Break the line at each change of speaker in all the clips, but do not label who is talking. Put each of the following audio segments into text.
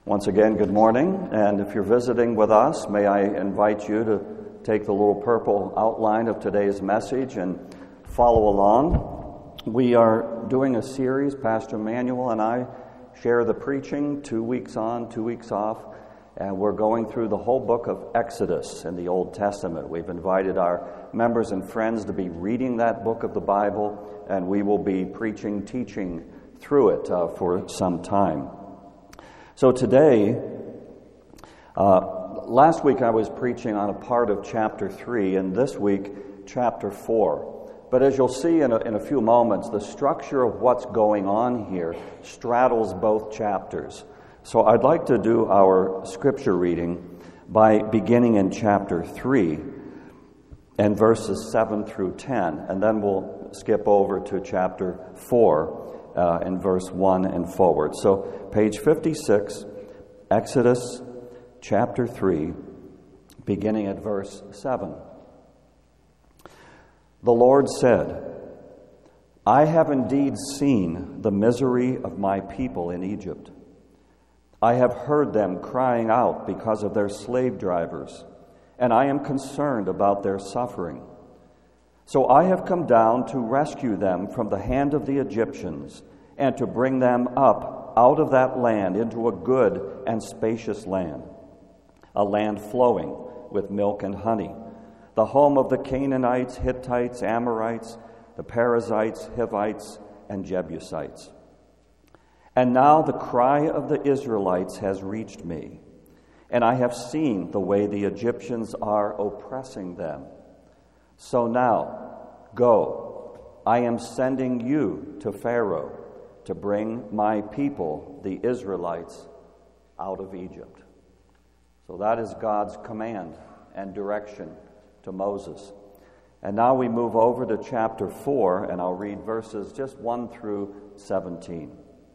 Once again, good morning, and if you're visiting with us, may I invite you to take the little purple outline of today's message and follow along. We are doing a series. Pastor Manuel and I share the preaching 2 weeks on, 2 weeks off, and we're going through the whole book of Exodus in the Old Testament. We've invited our members and friends to be reading that book of the Bible, and we will be preaching, teaching through it for some time. So today, last week I was preaching on a part of chapter 3, and this week, chapter 4. But as you'll see in a few moments, the structure of what's going on here straddles both chapters. So I'd like to do our scripture reading by beginning in chapter 3 and verses 7 through 10, and then we'll skip over to chapter 4 in verse 1 and forward. So page 56, Exodus chapter 3, beginning at verse 7. The Lord said, I have indeed seen the misery of my people in Egypt. I have heard them crying out because of their slave drivers, and I am concerned about their suffering. So I have come down to rescue them from the hand of the Egyptians and to bring them up out of that land into a good and spacious land, a land flowing with milk and honey, the home of the Canaanites, Hittites, Amorites, the Perizzites, Hivites, and Jebusites. And now the cry of the Israelites has reached me, and I have seen the way the Egyptians are oppressing them. So now, go, I am sending you to Pharaoh to bring my people, the Israelites, out of Egypt. So that is God's command and direction to Moses. And now we move over to chapter 4, and I'll read verses just 1 through 17.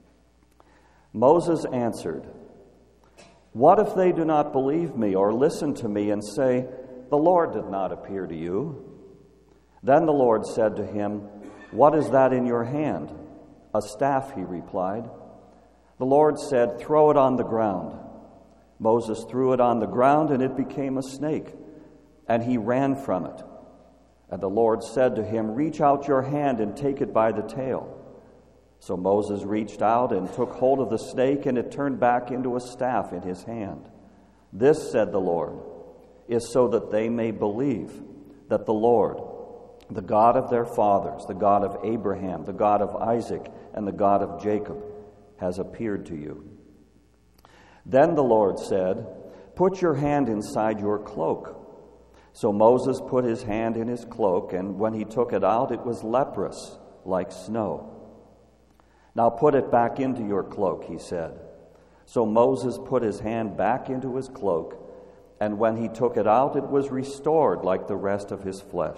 Moses answered, What if they do not believe me or listen to me and say, The Lord did not appear to you? Then the Lord said to him, What is that in your hand? A staff, he replied. The Lord said, Throw it on the ground. Moses threw it on the ground, and it became a snake, and he ran from it. And the Lord said to him, Reach out your hand and take it by the tail. So Moses reached out and took hold of the snake, and it turned back into a staff in his hand. This, said the Lord, is so that they may believe that the Lord, the God of their fathers, the God of Abraham, the God of Isaac, and the God of Jacob, has appeared to you. Then the Lord said, Put your hand inside your cloak. So Moses put his hand in his cloak, and when he took it out, it was leprous, like snow. Now put it back into your cloak, he said. So Moses put his hand back into his cloak, and when he took it out, it was restored like the rest of his flesh.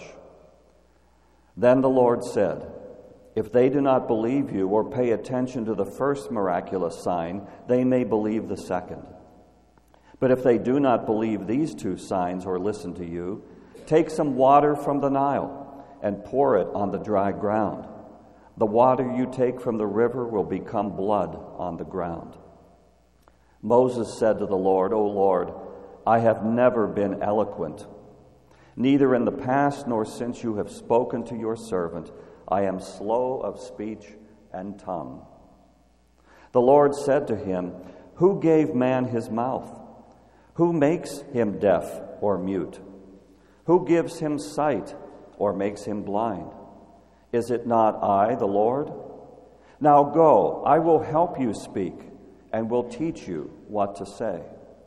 Then the Lord said, If they do not believe you or pay attention to the first miraculous sign, they may believe the second. But if they do not believe these 2 signs or listen to you, take some water from the Nile and pour it on the dry ground. The water you take from the river will become blood on the ground. Moses said to the Lord, O Lord, I have never been eloquent, neither in the past nor since you have spoken to your servant. I am slow of speech and tongue. The Lord said to him, Who gave man his mouth? Who makes him deaf or mute? Who gives him sight or makes him blind? Is it not I, the Lord? Now go, I will help you speak, and will teach you what to say.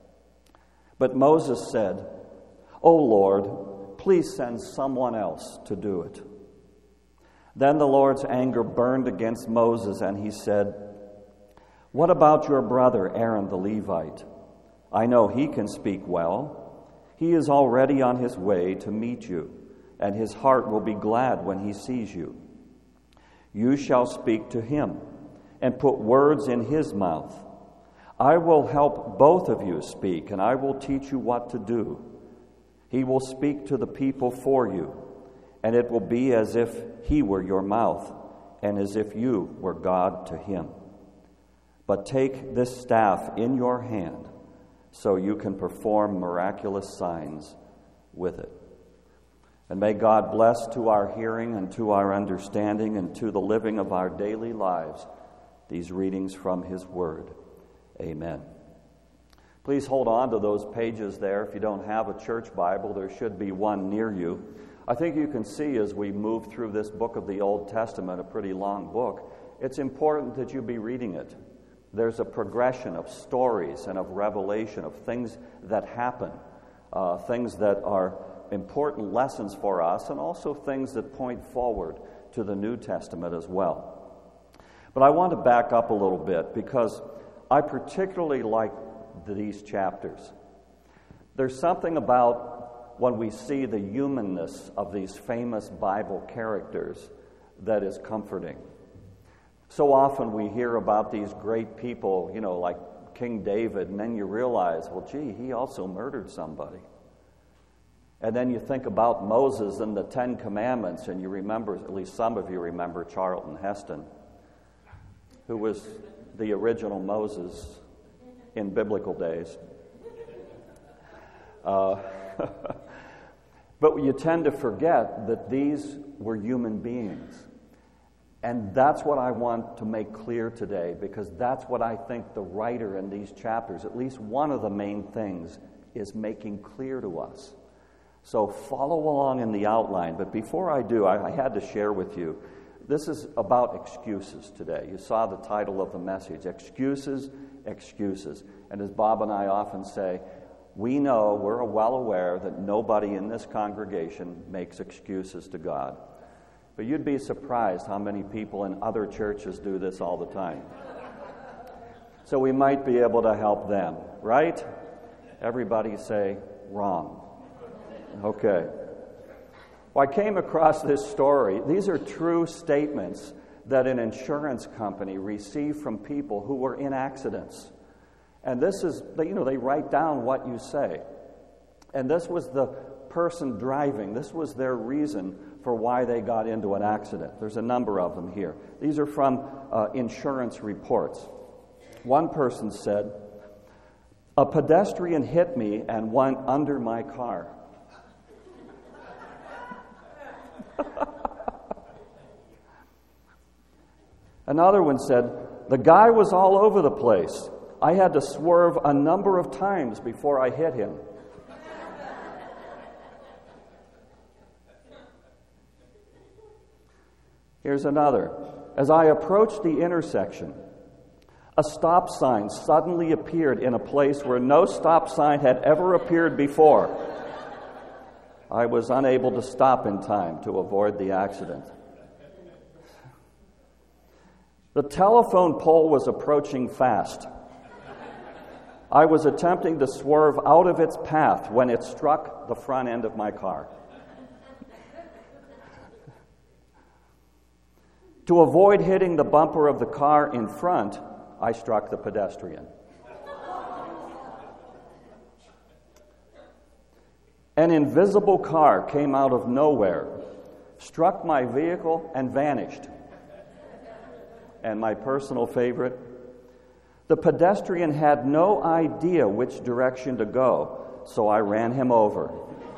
But Moses said, O Lord, please send someone else to do it. Then the Lord's anger burned against Moses, and he said, What about your brother Aaron the Levite? I know he can speak well. He is already on his way to meet you, and his heart will be glad when he sees you. You shall speak to him and put words in his mouth. I will help both of you speak, and I will teach you what to do. He will speak to the people for you, and it will be as if he were your mouth, and as if you were God to him. but take this staff in your hand so you can perform miraculous signs with it. And may God bless to our hearing and to our understanding and to the living of our daily lives these readings from His Word. Amen. Please hold on to those pages there. If you don't have a church Bible, there should be one near you. I think you can see as we move through this book of the Old Testament, a pretty long book, it's important that you be reading it. There's a progression of stories and of revelation of things that happen, things that are important lessons for us, and also things that point forward to the New Testament as well. But I want to back up a little bit because I particularly like these chapters. There's something about when we see the humanness of these famous Bible characters that is comforting. So often we hear about these great people, like King David, and then you realize, well, gee, he also murdered somebody. And then you think about Moses and the Ten Commandments, and you remember, at least some of you remember, Charlton Heston, who was the original Moses in biblical days. But you tend to forget that these were human beings. And that's what I want to make clear today, because that's what I think the writer in these chapters, at least one of the main things, is making clear to us. So follow along in the outline. But before I do, I had to share with you, this is about excuses today. You saw the title of the message, Excuses, Excuses. And as Bob and I often say, we're well aware that nobody in this congregation makes excuses to God. But you'd be surprised how many people in other churches do this all the time. So we might be able to help them, right? Everybody say, wrong. Okay. Well, I came across this story. These are true statements that an insurance company received from people who were in accidents. And this is, they write down what you say. And this was the person driving. This was their reason for why they got into an accident. There's a number of them here. These are from insurance reports. One person said, "A pedestrian hit me and went under my car." Another one said, "The guy was all over the place. I had to swerve a number of times before I hit him." Here's another. "As I approached the intersection, a stop sign suddenly appeared in a place where no stop sign had ever appeared before. I was unable to stop in time to avoid the accident." "The telephone pole was approaching fast. I was attempting to swerve out of its path when it struck the front end of my car. To avoid hitting the bumper of the car in front, I struck the pedestrian. An invisible car came out of nowhere, struck my vehicle, and vanished." And my personal favorite, "The pedestrian had no idea which direction to go, so I ran him over."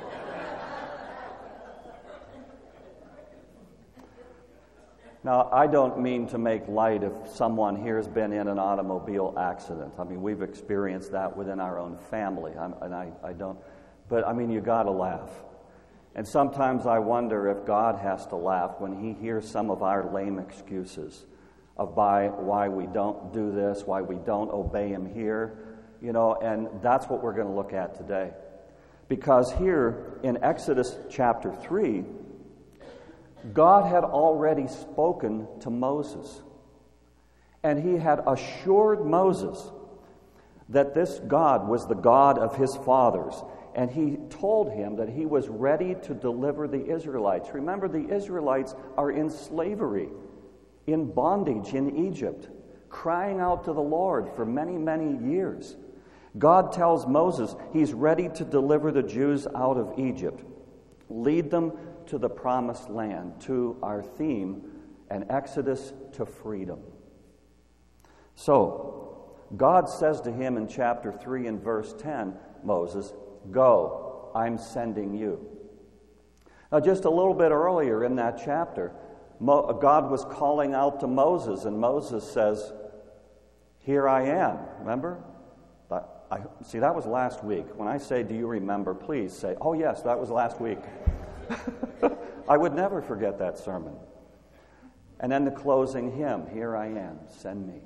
Now, I don't mean to make light if someone here has been in an automobile accident. I mean, we've experienced that within our own family, I don't. But, you got to laugh. And sometimes I wonder if God has to laugh when He hears some of our lame excuses of why we don't do this, why we don't obey Him here, and that's what we're going to look at today. Because here in Exodus chapter 3, God had already spoken to Moses. And He had assured Moses that this God was the God of his fathers. And He told him that He was ready to deliver the Israelites. Remember, the Israelites are in slavery, in bondage in Egypt, crying out to the Lord for many, many years. God tells Moses He's ready to deliver the Jews out of Egypt, lead them to the promised land, to our theme, an exodus to freedom. So, God says to him in chapter 3 and verse 10, Moses, go, I'm sending you. Now, just a little bit earlier in that chapter, God was calling out to Moses, and Moses says, here I am. Remember? See, that was last week. When I say, do you remember, please say, oh yes, that was last week. I would never forget that sermon. And then the closing hymn, here I am, send me.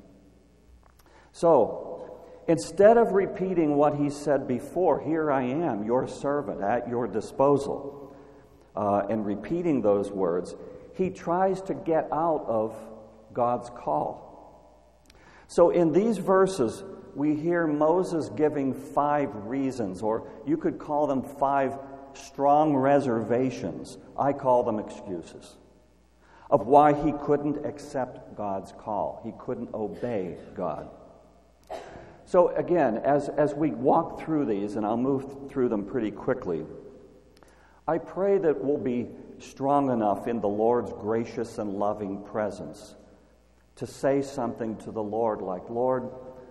So, instead of repeating what he said before, here I am, your servant, at your disposal, and repeating those words, he tries to get out of God's call. So in these verses, we hear Moses giving 5 reasons, or you could call them 5 strong reservations. I call them excuses, of why he couldn't accept God's call. He couldn't obey God. So again, as we walk through these, and I'll move through them pretty quickly, I pray that we'll be strong enough in the Lord's gracious and loving presence to say something to the Lord like, Lord,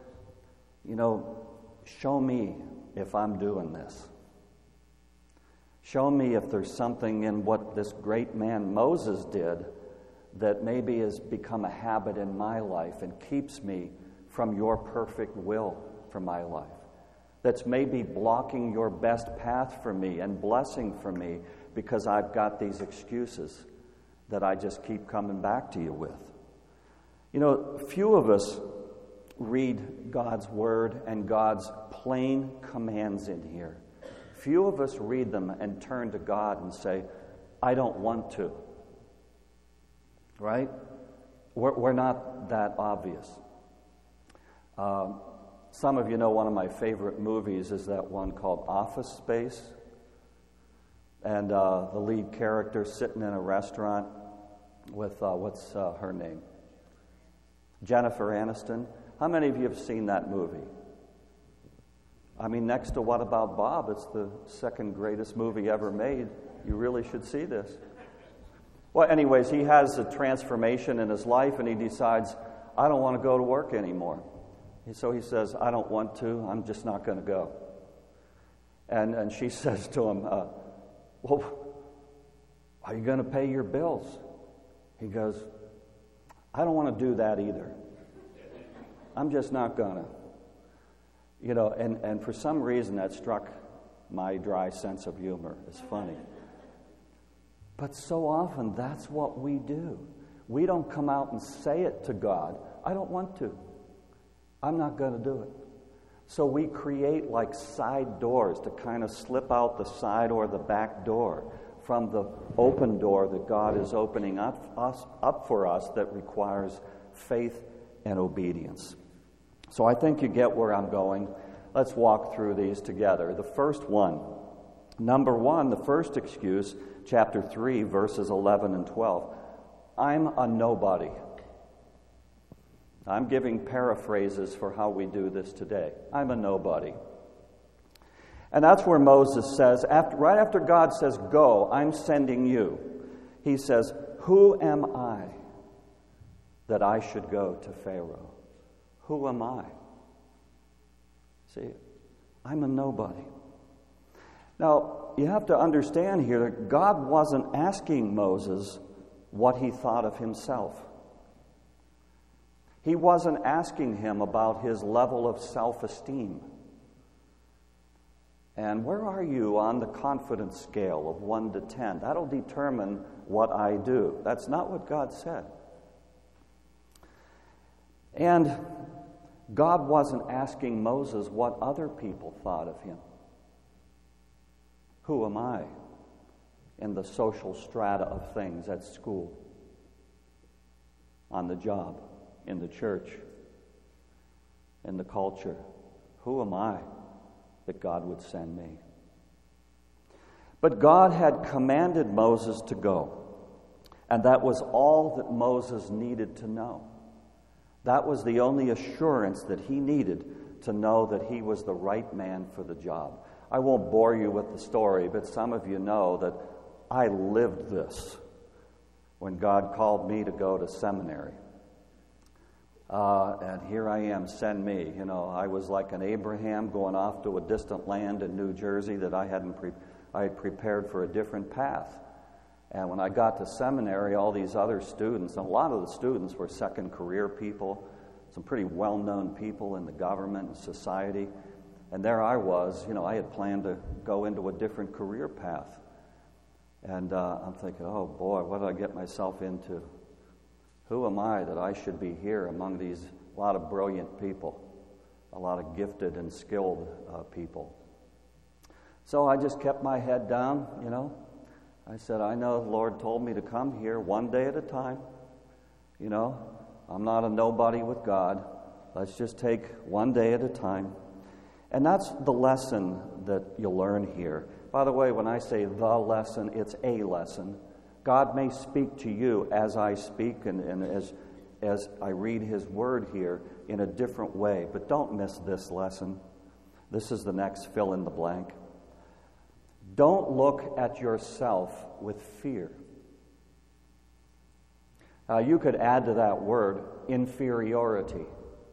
show me if I'm doing this. Show me if there's something in what this great man Moses did that maybe has become a habit in my life and keeps me from your perfect will for my life. That's maybe blocking your best path for me and blessing for me because I've got these excuses that I just keep coming back to you with. Few of us read God's Word and God's plain commands in here. Few of us read them and turn to God and say, I don't want to. Right? We're not that obvious. Some of you know one of my favorite movies is that one called Office Space. And the lead character sitting in a restaurant with, what's her name? Jennifer Aniston. How many of you have seen that movie? I mean, next to What About Bob, it's the second greatest movie ever made. You really should see this. Well, anyways, he has a transformation in his life, and he decides, I don't want to go to work anymore. And so he says, I don't want to. I'm just not going to go. And she says to him, well, are you going to pay your bills? He goes, I don't want to do that either. I'm just not going to. And for some reason that struck my dry sense of humor. It's funny. But so often that's what we do. We don't come out and say it to God. I don't want to. I'm not going to do it. So we create like side doors to kind of slip out the side or the back door from the open door that God is opening up for us that requires faith and obedience. So I think you get where I'm going. Let's walk through these together. The first one, number 1, the first excuse, chapter 3, verses 11 and 12. I'm a nobody. I'm giving paraphrases for how we do this today. I'm a nobody. And that's where Moses says, right after God says, go, I'm sending you, he says, who am I that I should go to Pharaoh? Who am I? See, I'm a nobody. Now, you have to understand here that God wasn't asking Moses what he thought of himself. He wasn't asking him about his level of self-esteem. And where are you on the confidence scale of 1 to 10? That'll determine what I do. That's not what God said. And God wasn't asking Moses what other people thought of him. Who am I in the social strata of things at school, on the job, in the church, in the culture? Who am I that God would send me? But God had commanded Moses to go, and that was all that Moses needed to know. That was the only assurance that he needed to know that he was the right man for the job. I won't bore you with the story, but some of you know that I lived this when God called me to go to seminary. and here I am, send me. You know, I was like an Abraham going off to a distant land in New Jersey that I had prepared for a different path. And when I got to seminary, all these other students, and a lot of the students were second career people, some pretty well-known people in the government and society. And there I was, you know, I had planned to go into a different career path. And I'm thinking, oh boy, what did I get myself into? Who am I that I should be here among these a lot of brilliant people, a lot of gifted and skilled people? So I just kept my head down, you know. I said, I know the Lord told me to come here one day at a time. You know, I'm not a nobody with God. Let's just take one day at a time. And that's the lesson that you'll learn here. By the way, when I say the lesson, it's a lesson. God may speak to you as I speak and as I read His Word here in a different way. But don't miss this lesson. This is the next fill in the blank. Don't look at yourself with fear. You could add to that word inferiority,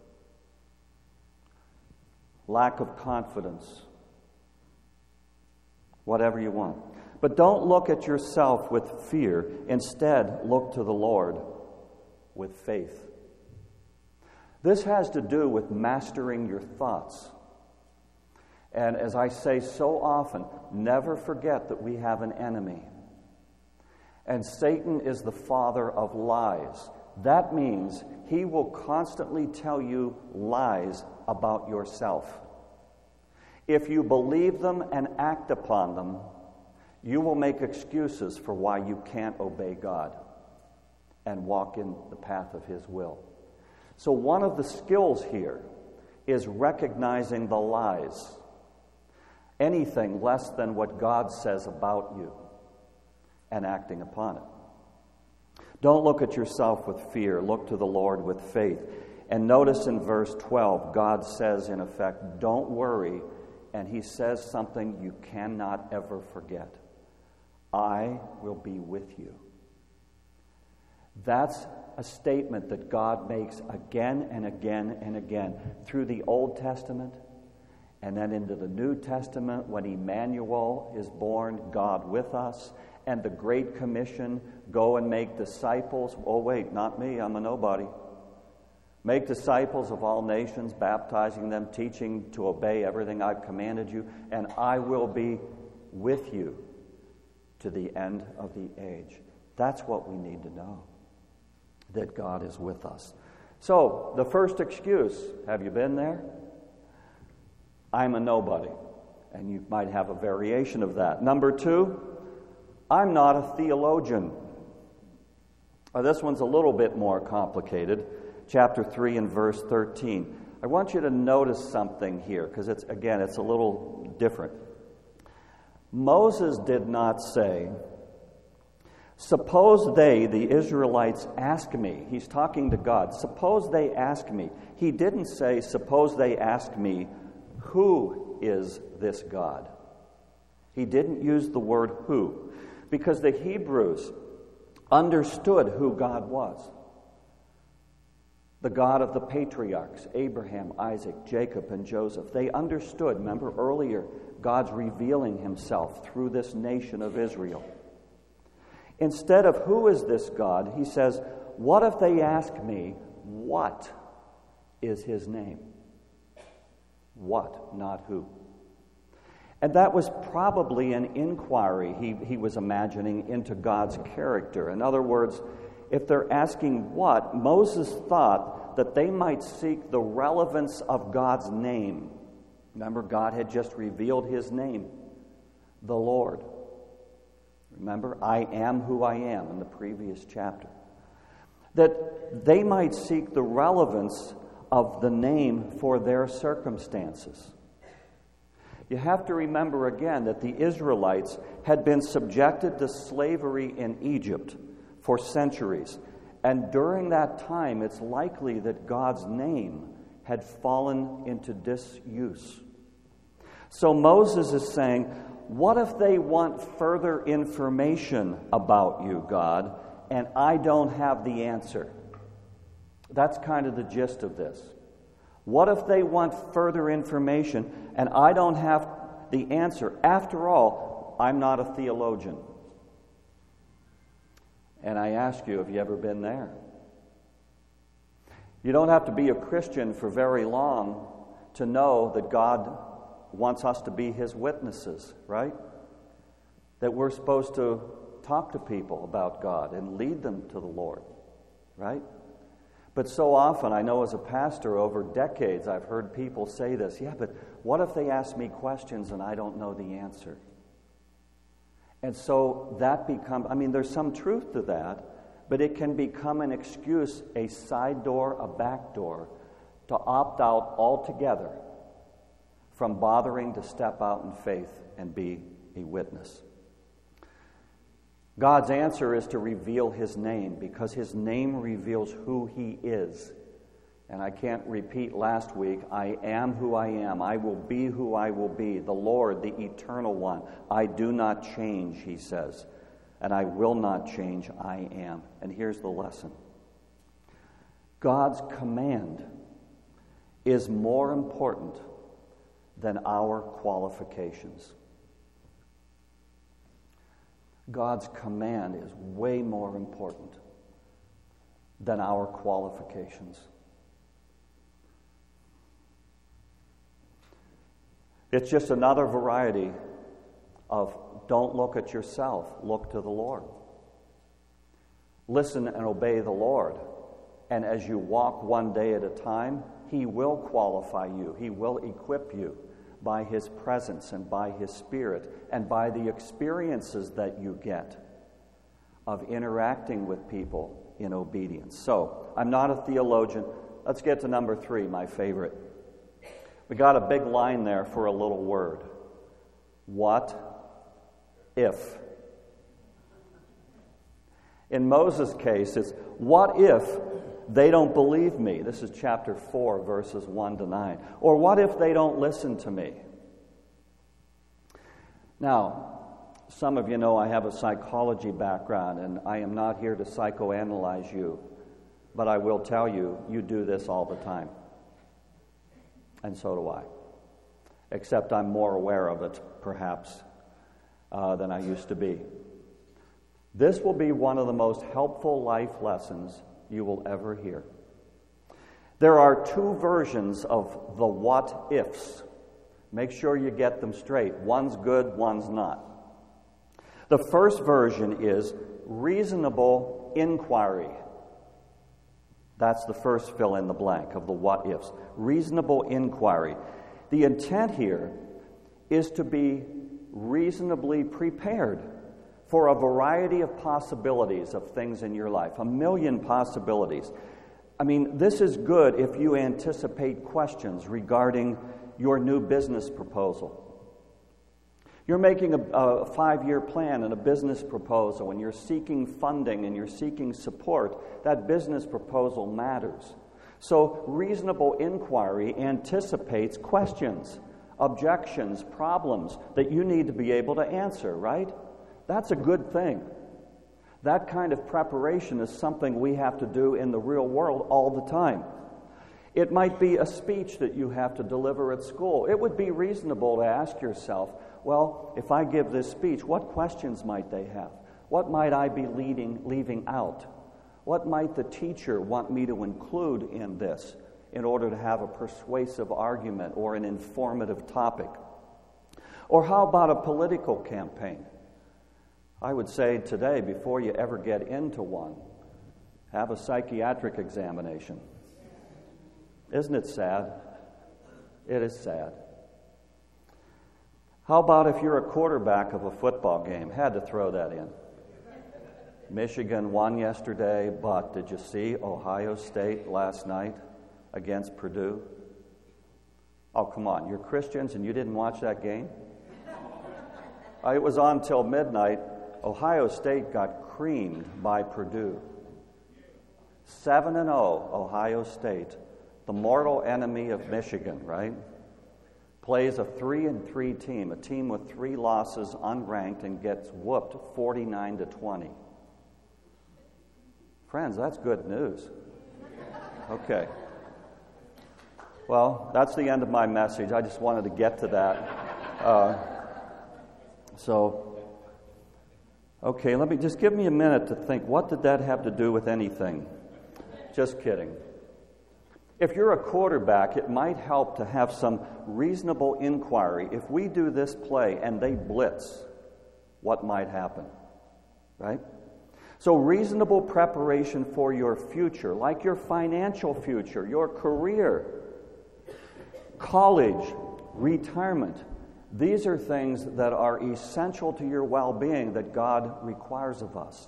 lack of confidence, whatever you want. But don't look at yourself with fear. Instead, look to the Lord with faith. This has to do with mastering your thoughts. And as I say so often, never forget that we have an enemy. And Satan is the father of lies. That means he will constantly tell you lies about yourself. If you believe them and act upon them, you will make excuses for why you can't obey God and walk in the path of His will. So one of the skills here is recognizing the lies. Anything less than what God says about you and acting upon it. Don't look at yourself with fear. Look to the Lord with faith. And notice in verse 12, God says, in effect, don't worry. And He says something you cannot ever forget. I will be with you. That's a statement that God makes again and again and again through the Old Testament. And then into the New Testament, when Emmanuel is born, God with us, and the Great Commission, go and make disciples. Oh, wait, not me, I'm a nobody. Make disciples of all nations, baptizing them, teaching to obey everything I've commanded you, and I will be with you to the end of the age. That's what we need to know, that God is with us. So, the first excuse, have you been there? I'm a nobody. And you might have a variation of that. Number 2, I'm not a theologian. This one's a little bit more complicated. Chapter 3 and verse 13. I want you to notice something here, because it's a little different. Moses did not say, suppose they, the Israelites, ask me. He's talking to God. Suppose they ask me. He didn't say, suppose they ask me, who is this God? He didn't use the word who, because the Hebrews understood who God was. The God of the patriarchs, Abraham, Isaac, Jacob, and Joseph. They understood. Remember earlier, God's revealing Himself through this nation of Israel. Instead of who is this God, He says, what if they ask me, what is His name? What, not who. And that was probably an inquiry he was imagining into God's character. In other words, if they're asking what, Moses thought that they might seek the relevance of God's name. Remember, God had just revealed His name, the Lord. Remember, I am who I am in the previous chapter. That they might seek the relevance of the name for their circumstances. You have to remember again that the Israelites had been subjected to slavery in Egypt for centuries. And during that time, it's likely that God's name had fallen into disuse. So Moses is saying, what if they want further information about you, God, and I don't have the answer? That's kind of the gist of this. What if they want further information and I don't have the answer? After all, I'm not a theologian. And I ask you, have you ever been there? You don't have to be a Christian for very long to know that God wants us to be His witnesses, right? That we're supposed to talk to people about God and lead them to the Lord, right? But so often, I know as a pastor over decades, I've heard people say this, yeah, but what if they ask me questions and I don't know the answer? And so that becomes, there's some truth to that, but it can become an excuse, a side door, a back door, to opt out altogether from bothering to step out in faith and be a witness. God's answer is to reveal His name, because His name reveals who He is. And I can't repeat last week, I am who I am. I will be who I will be. The Lord, the Eternal One. I do not change, He says. And I will not change, I am. And here's the lesson. God's command is more important than our qualifications. God's command is way more important than our qualifications. It's just another variety of don't look at yourself, look to the Lord. Listen and obey the Lord. And as you walk one day at a time, He will qualify you. He will equip you by His presence and by His Spirit and by the experiences that you get of interacting with people in obedience. So, I'm not a theologian. Let's get to number 3, my favorite. We got a big line there for a little word. What if? In Moses' case, it's, what if they don't believe me? This is chapter 4, verses 1 to 9. Or what if they don't listen to me? Now, some of you know I have a psychology background, and I am not here to psychoanalyze you, but I will tell you, you do this all the time. And so do I. Except I'm more aware of it, perhaps, than I used to be. This will be one of the most helpful life lessons you will ever hear. There are 2 versions of the what ifs. Make sure you get them straight. One's good, one's not. The first version is reasonable inquiry. That's the first fill in the blank of the what ifs. Reasonable inquiry. The intent here is to be reasonably prepared for a variety of possibilities of things in your life, 1,000,000 possibilities. This is good if you anticipate questions regarding your new business proposal. You're making a 5-year plan and a business proposal, and you're seeking funding and you're seeking support. That business proposal matters. So reasonable inquiry anticipates questions, objections, problems that you need to be able to answer, right? That's a good thing. That kind of preparation is something we have to do in the real world all the time. It might be a speech that you have to deliver at school. It would be reasonable to ask yourself, well, if I give this speech, what questions might they have? What might I be leaving out? What might the teacher want me to include in this in order to have a persuasive argument or an informative topic? Or how about a political campaign? I would say today, before you ever get into one, have a psychiatric examination. Isn't it sad? It is sad. How about if you're a quarterback of a football game? Had to throw that in. Michigan won yesterday, but did you see Ohio State last night against Purdue? Oh, come on. You're Christians and you didn't watch that game? It was on till midnight. Ohio State got creamed by Purdue. 7-0, Ohio State. The mortal enemy of Michigan, right? Plays a 3-3 team, a team with 3 losses, unranked, and gets whooped 49-20. Friends, that's good news. Okay. Well, that's the end of my message. I just wanted to get to that. Okay, just give me a minute to think. What did that have to do with anything? Just kidding. If you're a quarterback, it might help to have some reasonable inquiry. If we do this play and they blitz, what might happen? Right? So reasonable preparation for your future, like your financial future, your career, college, retirement. These are things that are essential to your well-being that God requires of us.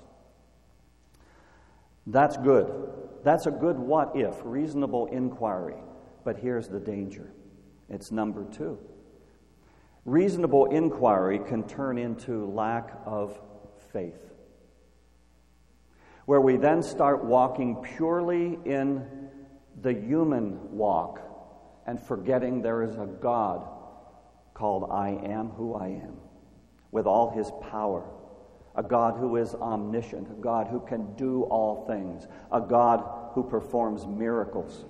That's good. That's a good what if, reasonable inquiry. But here's the danger. It's number 2. Reasonable inquiry can turn into lack of faith, where we then start walking purely in the human walk and forgetting there is a God called I am who I am, with all his power, a God who is omniscient, a God who can do all things, a God who performs miracles.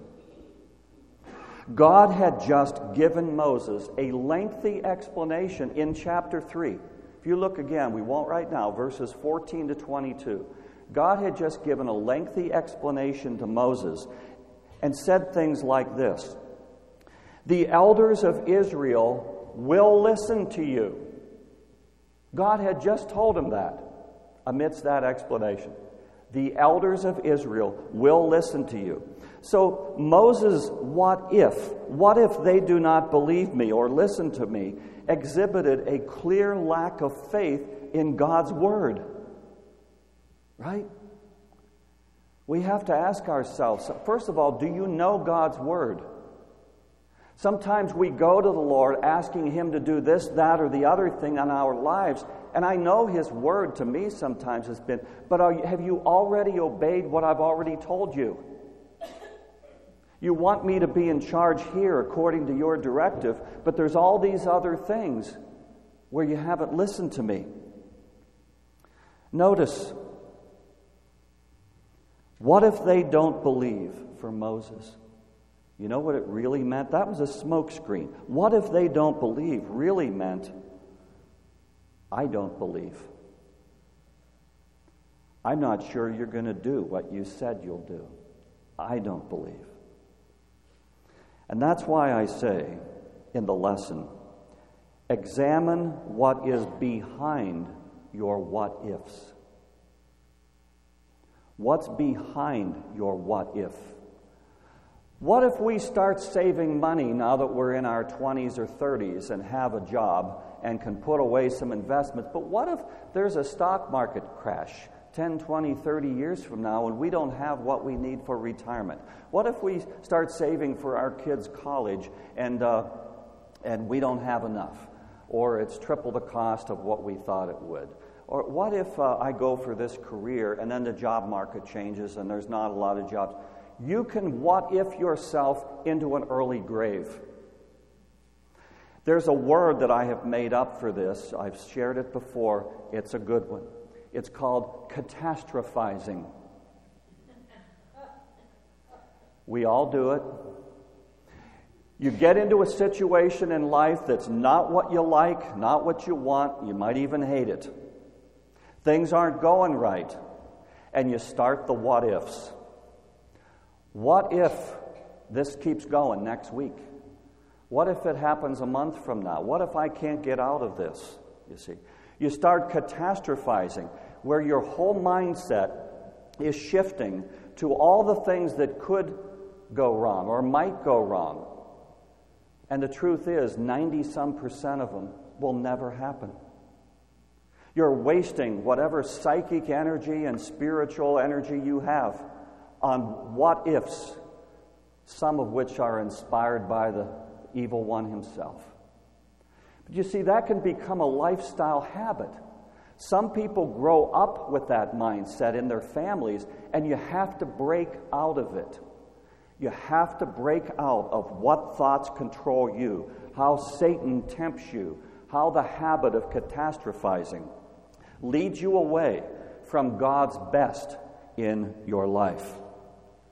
God had just given Moses a lengthy explanation in chapter 3. If you look again, we won't right now, verses 14 to 22. God had just given a lengthy explanation to Moses and said things like this: the elders of Israel will listen to you. God had just told him that amidst that explanation. The elders of Israel will listen to you. So Moses' what if they do not believe me or listen to me, exhibited a clear lack of faith in God's word. Right? We have to ask ourselves, first of all, do you know God's word? Sometimes we go to the Lord asking him to do this, that, or the other thing in our lives, and I know his word to me sometimes has been, but have you already obeyed what I've already told you? You want me to be in charge here according to your directive, but there's all these other things where you haven't listened to me. Notice, what if they don't believe for Moses? You know what it really meant? That was a smokescreen. What if they don't believe really meant, I don't believe. I'm not sure you're going to do what you said you'll do. I don't believe. And that's why I say in the lesson, examine what is behind your what ifs. What's behind your what if? What if we start saving money now that we're in our 20s or 30s and have a job and can put away some investments? But what if there's a stock market crash 10, 20, 30 years from now and we don't have what we need for retirement? What if we start saving for our kids' college and we don't have enough? Or it's triple the cost of what we thought it would? Or what if I go for this career and then the job market changes and there's not a lot of jobs? You can what if yourself into an early grave. There's a word that I have made up for this. I've shared it before. It's a good one. It's called catastrophizing. We all do it. You get into a situation in life that's not what you like, not what you want. You might even hate it. Things aren't going right. And you start the what ifs. What if this keeps going next week? What if it happens a month from now? What if I can't get out of this? You see, you start catastrophizing, where your whole mindset is shifting to all the things that could go wrong or might go wrong. And the truth is, 90-some% of them will never happen. You're wasting whatever psychic energy and spiritual energy you have on what ifs, some of which are inspired by the evil one himself. But you see, that can become a lifestyle habit. Some people grow up with that mindset in their families, and you have to break out of it. You have to break out of what thoughts control you, how Satan tempts you, how the habit of catastrophizing leads you away from God's best in your life.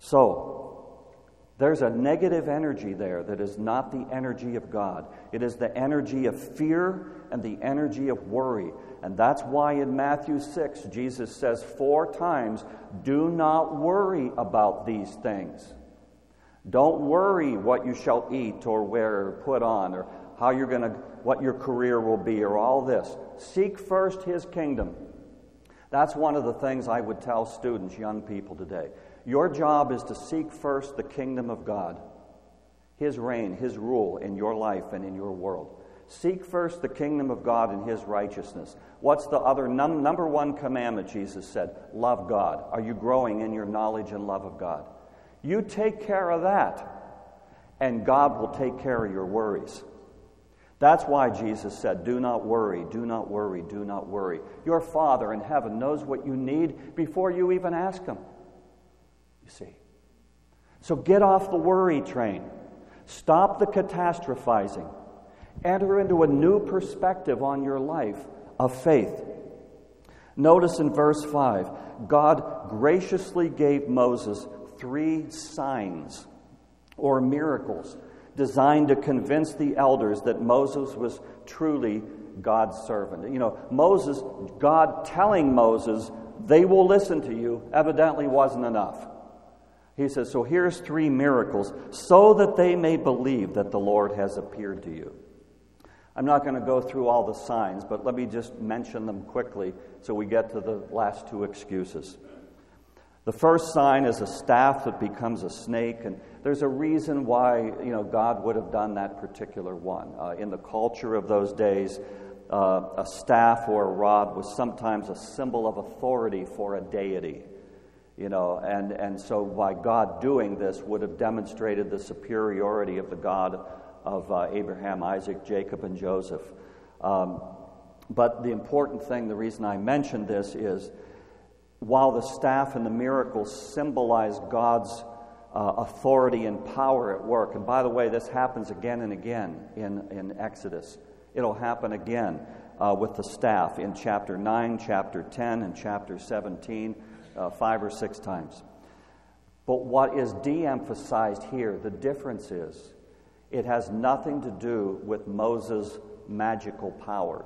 So, there's a negative energy there that is not the energy of God. It is the energy of fear and the energy of worry. And that's why in Matthew 6, Jesus says 4 times, do not worry about these things. Don't worry what you shall eat or wear or put on or how you're going to, what your career will be or all this. Seek first His kingdom. That's one of the things I would tell students, young people today. Your job is to seek first the kingdom of God, His reign, His rule in your life and in your world. Seek first the kingdom of God and His righteousness. What's the other number one commandment, Jesus said? Love God. Are you growing in your knowledge and love of God? You take care of that, and God will take care of your worries. That's why Jesus said, do not worry, do not worry, do not worry. Your Father in heaven knows what you need before you even ask Him. You see. So get off the worry train. Stop the catastrophizing. Enter into a new perspective on your life of faith. Notice in verse 5, God graciously gave Moses 3 signs or miracles designed to convince the elders that Moses was truly God's servant. You know, Moses, God telling Moses, they will listen to you, evidently wasn't enough. He says, so here's 3 miracles, so that they may believe that the Lord has appeared to you. I'm not going to go through all the signs, but let me just mention them quickly so we get to the last 2 excuses. The first sign is a staff that becomes a snake, and there's a reason why God would have done that particular one. In the culture of those days, a staff or a rod was sometimes a symbol of authority for a deity. And so by God doing this would have demonstrated the superiority of the God of Abraham, Isaac, Jacob, and Joseph. But the important thing, the reason I mentioned this is, while the staff and the miracles symbolize God's authority and power at work, and by the way, this happens again and again in Exodus. It'll happen again with the staff in chapter 9, chapter 10, and chapter 17, 5 or 6 times. But what is de-emphasized here, the difference is, it has nothing to do with Moses' magical powers.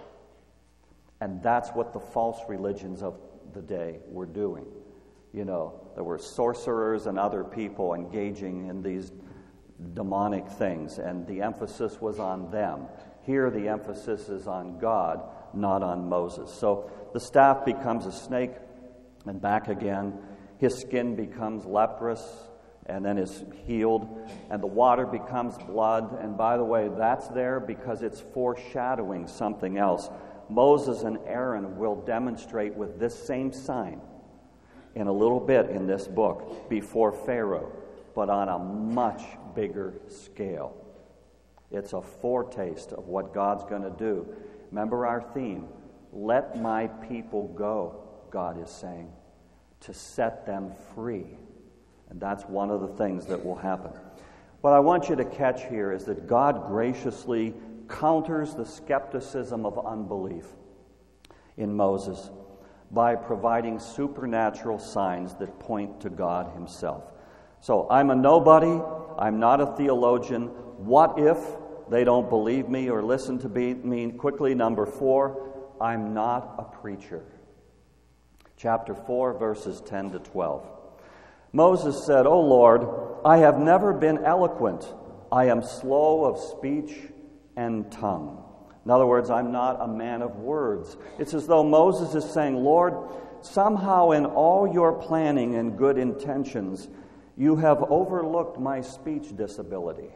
And that's what the false religions of the day were doing. There were sorcerers and other people engaging in these demonic things, and the emphasis was on them. Here the emphasis is on God, not on Moses. So the staff becomes a snake and back again. His skin becomes leprous and then is healed, and the water becomes blood. And by the way, that's there because it's foreshadowing something else. Moses and Aaron will demonstrate with this same sign in a little bit in this book before Pharaoh, but on a much bigger scale. It's a foretaste of what God's going to do. Remember our theme, let my people go, God is saying, to set them free. And that's one of the things that will happen. What I want you to catch here is that God graciously counters the skepticism of unbelief in Moses by providing supernatural signs that point to God Himself. So I'm a nobody. I'm not a theologian. What if they don't believe me or listen to me? Quickly, number 4, I'm not a preacher. Chapter 4, verses 10 to 12. Moses said, O Lord, I have never been eloquent. I am slow of speech and tongue. In other words, I'm not a man of words. It's as though Moses is saying, Lord, somehow in all your planning and good intentions, you have overlooked my speech disability.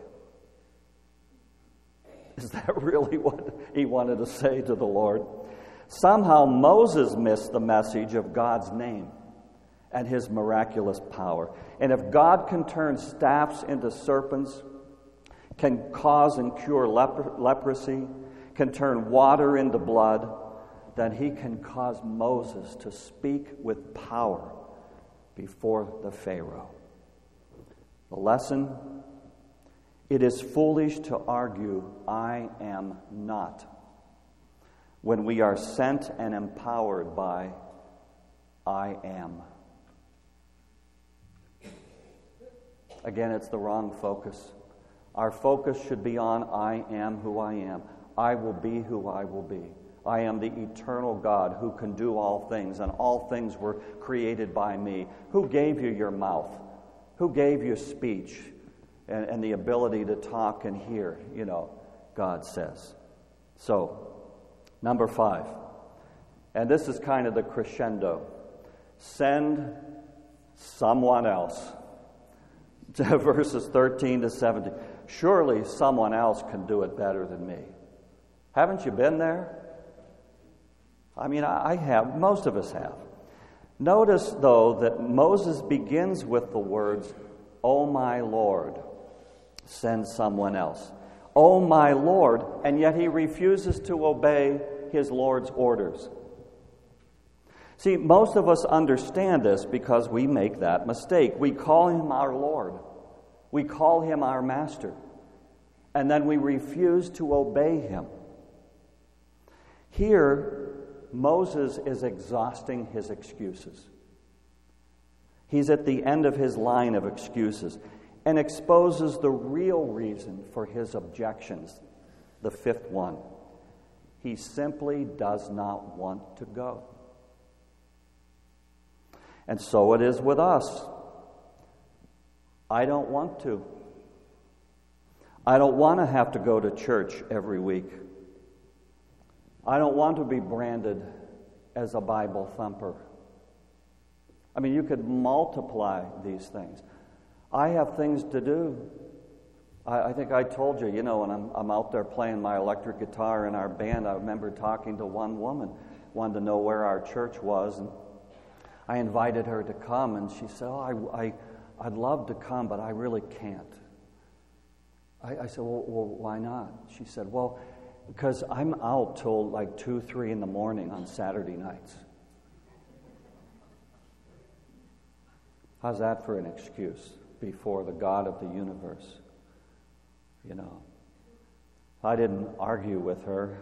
Is that really what he wanted to say to the Lord? Somehow Moses missed the message of God's name and His miraculous power. And if God can turn staffs into serpents, can cause and cure leprosy, can turn water into blood, then He can cause Moses to speak with power before the Pharaoh. The lesson, it is foolish to argue, I am not, when we are sent and empowered by I am. Again, it's the wrong focus. Our focus should be on I am who I am. I will be who I will be. I am the eternal God who can do all things, and all things were created by me. Who gave you your mouth? Who gave you speech and the ability to talk and hear? God says. So, number 5, and this is kind of the crescendo. Send someone else. Verses 13 to 17. Surely someone else can do it better than me. Haven't you been there? I mean, I have. Most of us have. Notice, though, that Moses begins with the words, "Oh, my Lord, send someone else." "Oh, my Lord," and yet he refuses to obey his Lord's orders. See, most of us understand this because we make that mistake. We call him our Lord. We call him our master. And then we refuse to obey him. Here, Moses is exhausting his excuses. He's at the end of his line of excuses and exposes the real reason for his objections, the 5th one. He simply does not want to go. And so it is with us. I don't want to. I don't want to have to go to church every week. I don't want to be branded as a Bible thumper. I mean, you could multiply these things. I have things to do. I think I told you, when I'm out there playing my electric guitar in our band, I remember talking to one woman, wanted to know where our church was, and I invited her to come, and she said, I'd love to come, but I really can't. I said, well, why not? She said, well, because I'm out till like 2, 3 in the morning on Saturday nights. How's that for an excuse before the God of the universe? I didn't argue with her.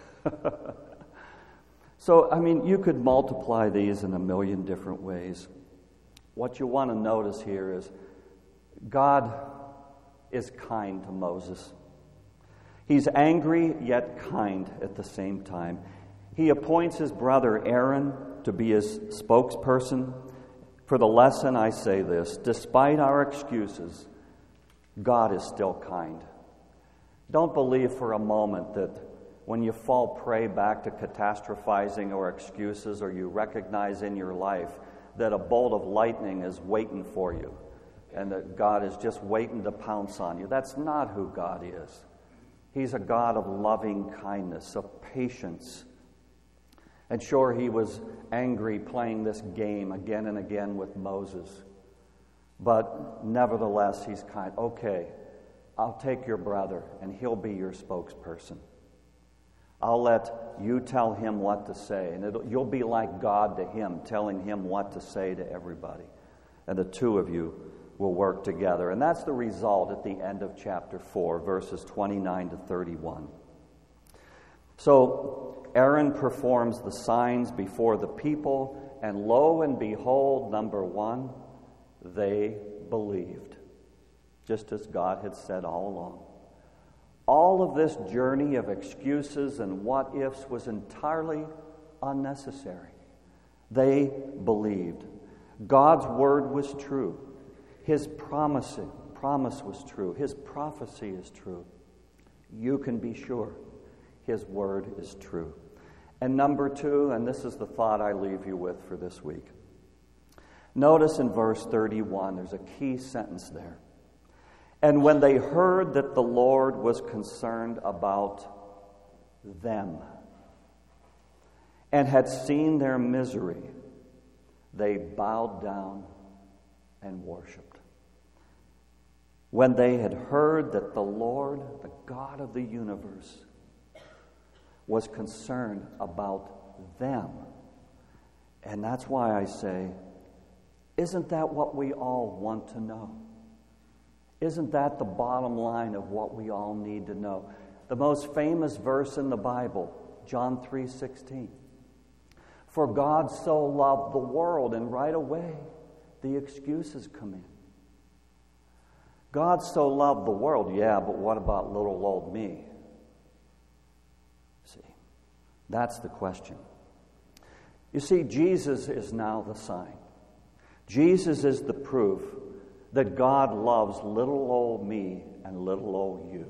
So, you could multiply these in a million different ways. What you want to notice here is God is kind to Moses. He's angry yet kind at the same time. He appoints his brother Aaron to be his spokesperson. For the lesson, I say this: despite our excuses, God is still kind. Don't believe for a moment that when you fall prey back to catastrophizing or excuses, or you recognize in your life that a bolt of lightning is waiting for you and that God is just waiting to pounce on you. That's not who God is. He's a God of loving kindness, of patience. And sure, he was angry playing this game again and again with Moses. But nevertheless, he's kind. Okay, I'll take your brother, and he'll be your spokesperson. I'll let you tell him what to say, and you'll be like God to him, telling him what to say to everybody. And the two of you will work together. And that's the result at the end of chapter 4, verses 29 to 31. So Aaron performs the signs before the people, and lo and behold, number 1, they believed, just as God had said all along. All of this journey of excuses and what-ifs was entirely unnecessary. They believed. God's word was true. His promise was true. His prophecy is true. You can be sure His word is true. And number 2, and this is the thought I leave you with for this week. Notice in verse 31, there's a key sentence there. And when they heard that the Lord was concerned about them and had seen their misery, they bowed down and worshiped. When they had heard that the Lord, the God of the universe, was concerned about them. And that's why I say, isn't that what we all want to know? Isn't that the bottom line of what we all need to know? The most famous verse in the Bible, John 3:16. For God so loved the world, and right away the excuses come in. God so loved the world, yeah, but what about little old me? See, that's the question. You see, Jesus is now the sign. Jesus is the proof that God loves little old me and little old you.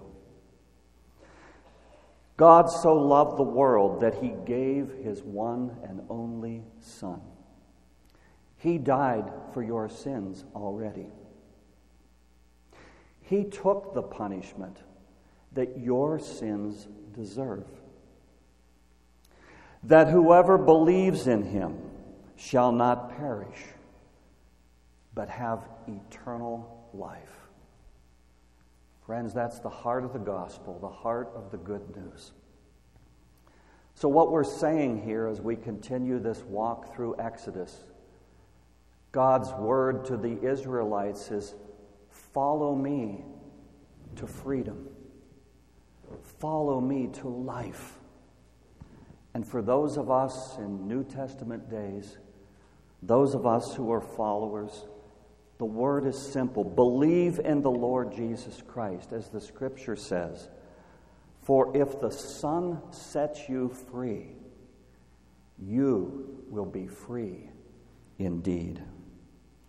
God so loved the world that He gave His one and only Son. He died for your sins already. He took the punishment that your sins deserve. That whoever believes in Him shall not perish, but have eternal life. Friends, that's the heart of the gospel, the heart of the good news. So what we're saying here as we continue this walk through Exodus, God's word to the Israelites is, follow me to freedom. Follow me to life. And for those of us in New Testament days, those of us who are followers, the word is simple. Believe in the Lord Jesus Christ, as the Scripture says. For if the Son sets you free, you will be free indeed.